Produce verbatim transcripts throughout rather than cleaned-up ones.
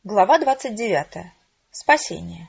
Глава двадцать девятая. Спасение.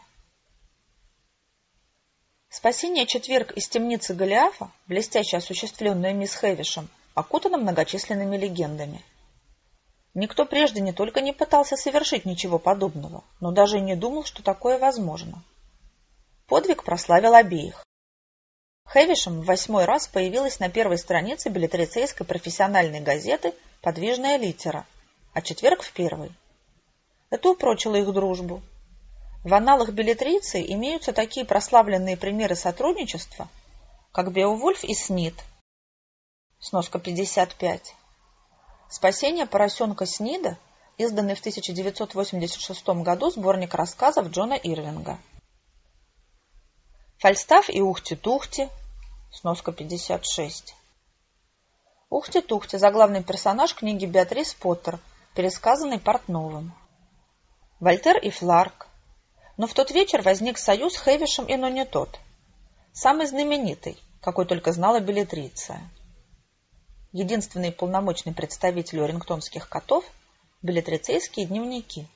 Спасение четверг из темницы Голиафа, блестяще осуществленное мисс Хэвишем, окутано многочисленными легендами. Никто прежде не только не пытался совершить ничего подобного, но даже и не думал, что такое возможно. Подвиг прославил обеих. Хэвишем в восьмой раз появилась на первой странице беллетрицейской профессиональной газеты «Подвижная литера», а четверг в первой. Это упрочило их дружбу. В аналах беллетриции имеются такие прославленные примеры сотрудничества, как Беовульф и Снит, сноска пятьдесят пять, «Спасение поросенка Снида», изданный в тысяча девятьсот восемьдесят шестом году сборник рассказов Джона Ирвинга, Фальстаф и Ухти-Тухти, сноска пятьдесят шесть. Ухти-Тухти – заглавный персонаж книги Беатрис Поттер, пересказанный Портновым. Вольтер и Фларк. Но в тот вечер возник союз Хэвишем и Нонитот, самый знаменитый, какой только знала беллетриция. Единственный полномочный представитель уоррингтонских котов – беллетрицейские дневники.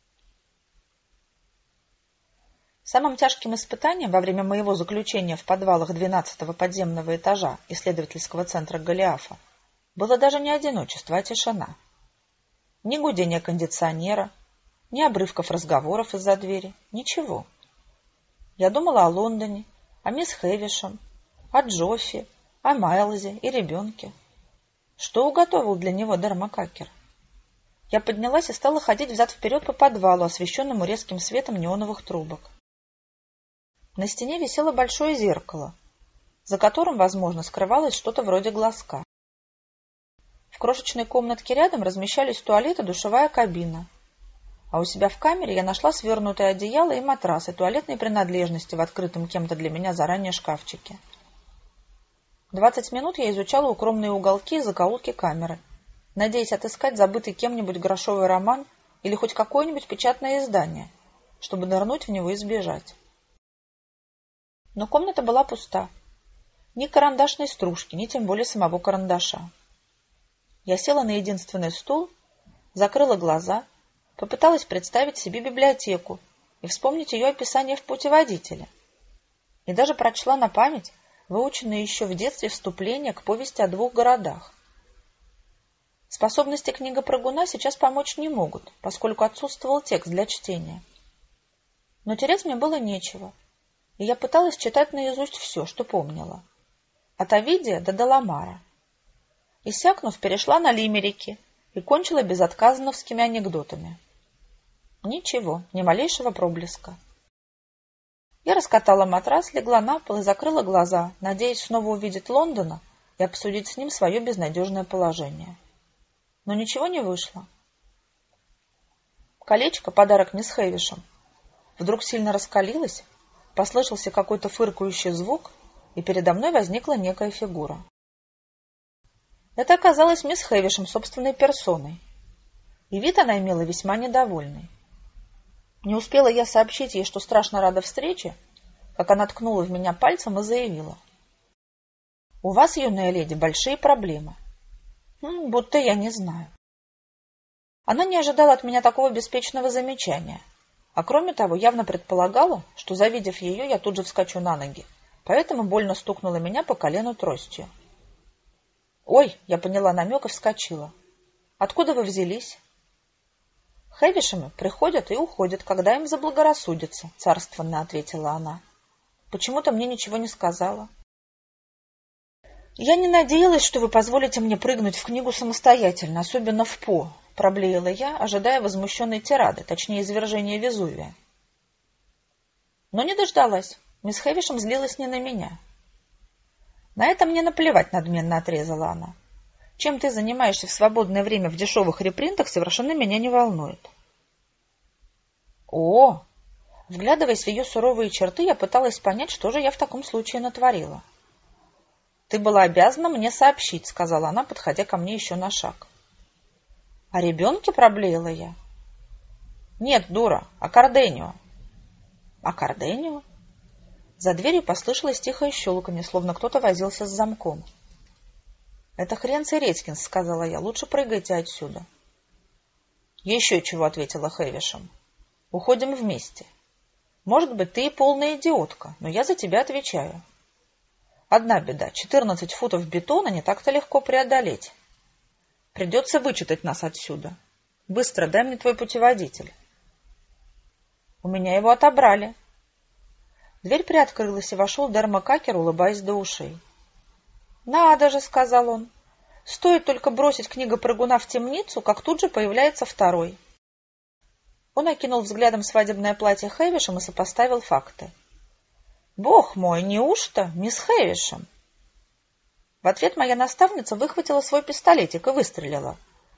Самым тяжким испытанием во время моего заключения в подвалах двенадцатого подземного этажа исследовательского центра Голиафа было даже не одиночество, а тишина. Ни гудения кондиционера, ни обрывков разговоров из-за двери, ничего. Я думала о Лондоне, о мисс Хэвишем, о Джоффи, о Майлзе и ребенке. Что уготовил для него Дармакакер? Я поднялась и стала ходить взад-вперед по подвалу, освещенному резким светом неоновых трубок. На стене висело большое зеркало, за которым, возможно, скрывалось что-то вроде глазка. В крошечной комнатке рядом размещались туалет и душевая кабина. А у себя в камере я нашла свернутое одеяло и матрас, и туалетные принадлежности в открытом кем-то для меня заранее шкафчике. Двадцать минут я изучала укромные уголки и закоулки камеры, надеясь отыскать забытый кем-нибудь грошовый роман или хоть какое-нибудь печатное издание, чтобы нырнуть в него и сбежать. Но комната была пуста. Ни карандашной стружки, ни тем более самого карандаша. Я села на единственный стул, закрыла глаза, попыталась представить себе библиотеку и вспомнить ее описание в путеводителе. И даже прочла на память выученное еще в детстве вступление к повести о двух городах. Способности книгопрыгуна сейчас помочь не могут, поскольку отсутствовал текст для чтения. Но терять мне было нечего, и я пыталась читать наизусть все, что помнила. От Овидия до Даламара. Иссякнув, перешла на лимерики и кончила безотказановскими анекдотами. Ничего, ни малейшего проблеска. Я раскатала матрас, легла на пол и закрыла глаза, надеясь снова увидеть Лондона и обсудить с ним свое безнадежное положение. Но ничего не вышло. Колечко, подарок мисс Хэвишем, вдруг сильно раскалилось, послышался какой-то фыркающий звук, и передо мной возникла некая фигура. Это оказалась мисс Хэвишем собственной персоной, и вид она имела весьма недовольный. Не успела я сообщить ей, что страшно рада встрече, как она ткнула в меня пальцем и заявила: «У вас, юная леди, большие проблемы». М, будто я не знаю. Она не ожидала от меня такого беспечного замечания, а кроме того явно предполагала, что, завидев ее, я тут же вскочу на ноги, поэтому больно стукнула меня по колену тростью. «Ой!» — я поняла намек и вскочила. «Откуда вы взялись?» «Хэвишемы приходят и уходят, когда им заблагорассудится», — царственно ответила она. «Почему-то мне ничего не сказала». «Я не надеялась, что вы позволите мне прыгнуть в книгу самостоятельно, особенно в По», — проблеяла я, ожидая возмущенной тирады, точнее извержения Везувия. Но не дождалась. Мисс Хэвишем злилась не на меня. «На это мне наплевать», — надменно отрезала она. «Чем ты занимаешься в свободное время в дешевых репринтах, совершенно меня не волнует». О! Вглядываясь в ее суровые черты, я пыталась понять, что же я в таком случае натворила. «Ты была обязана мне сообщить», — сказала она, подходя ко мне еще на шаг. «О ребенке?» — проблеяла я. «Нет, дура, о Карденио». «О Карденио?» За дверью послышалось тихое щелканье, словно кто-то возился с замком. «Это хрен Цередькинс», — сказала я. «Лучше прыгайте отсюда». Еще чего, ответила Хэвишем. Уходим вместе. Может быть, ты и полная идиотка, но я за тебя отвечаю. Одна беда. четырнадцать футов бетона не так-то легко преодолеть. Придется вычитать нас отсюда. Быстро дай мне твой путеводитель. У меня его отобрали. Дверь приоткрылась, и вошел Дермакакер, улыбаясь до ушей. «Надо же», — сказал он. «Стоит только бросить книгопрыгуна в темницу, как тут же появляется второй». Он окинул взглядом свадебное платье Хэвишем и сопоставил факты. «Бог мой, неужто, мисс Хэвишем?» В ответ моя наставница выхватила свой пистолетик и выстрелила.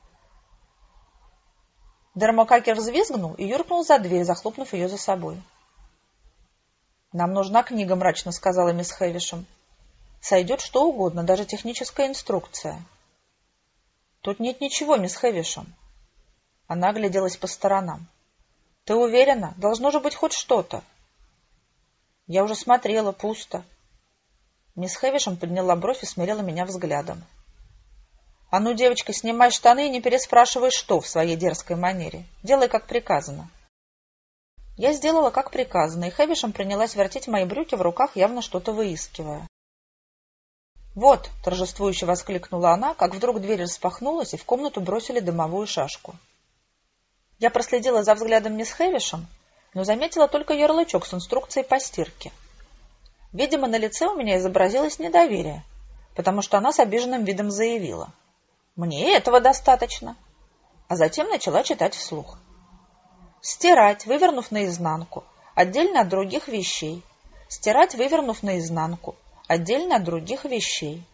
Дермакакер взвизгнул и юркнул за дверь, захлопнув ее за собой. «Нам нужна книга», — мрачно сказала мисс Хэвишем. «Сойдет что угодно, даже техническая инструкция». «Тут нет ничего, мисс Хэвишем». Она огляделась по сторонам. «Ты уверена? Должно же быть хоть что-то». «Я уже смотрела, пусто». Мисс Хэвишем подняла бровь и смерила меня взглядом. «А ну, девочка, снимай штаны и не переспрашивай, что в своей дерзкой манере. Делай, как приказано». Я сделала, как приказано, и Хэвишем принялась вертеть мои брюки в руках, явно что-то выискивая. «Вот!» — торжествующе воскликнула она, как вдруг дверь распахнулась, и в комнату бросили дымовую шашку. Я проследила за взглядом мисс Хэвишем, но заметила только ярлычок с инструкцией по стирке. Видимо, на лице у меня изобразилось недоверие, потому что она с обиженным видом заявила. «Мне этого достаточно!» А затем начала читать вслух. Стирать, вывернув наизнанку, отдельно от других вещей. Стирать, вывернув наизнанку, отдельно от других вещей.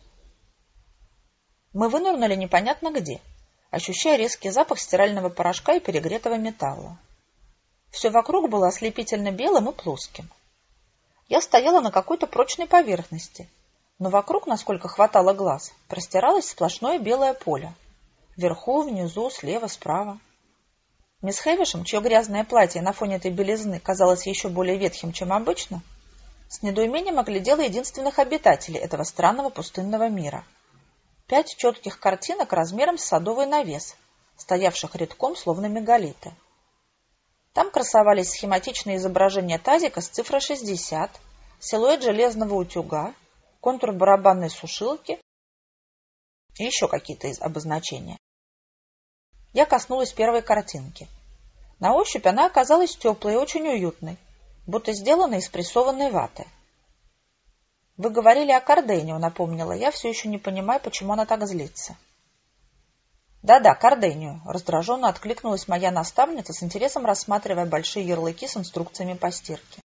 Мы вынырнули непонятно где, ощущая резкий запах стирального порошка и перегретого металла. Все вокруг было ослепительно белым и плоским. Я стояла на какой-то прочной поверхности, но вокруг, насколько хватало глаз, простиралось сплошное белое поле. Вверху, внизу, слева, справа. Мисс Хэвишем, чье грязное платье на фоне этой белизны казалось еще более ветхим, чем обычно, с недоумением оглядела единственных обитателей этого странного пустынного мира. Пять четких картинок размером с садовый навес, стоявших рядком, словно мегалиты. Там красовались схематичные изображения тазика с цифрой шестьдесят, силуэт железного утюга, контур барабанной сушилки и еще какие-то обозначения. Я коснулась первой картинки. На ощупь она оказалась теплой и очень уютной, будто сделана из прессованной ваты. «Вы говорили о Карденио», — напомнила я, все еще не понимая, почему она так злится. «Да-да, Карденио», — раздраженно откликнулась моя наставница, с интересом рассматривая большие ярлыки с инструкциями по стирке.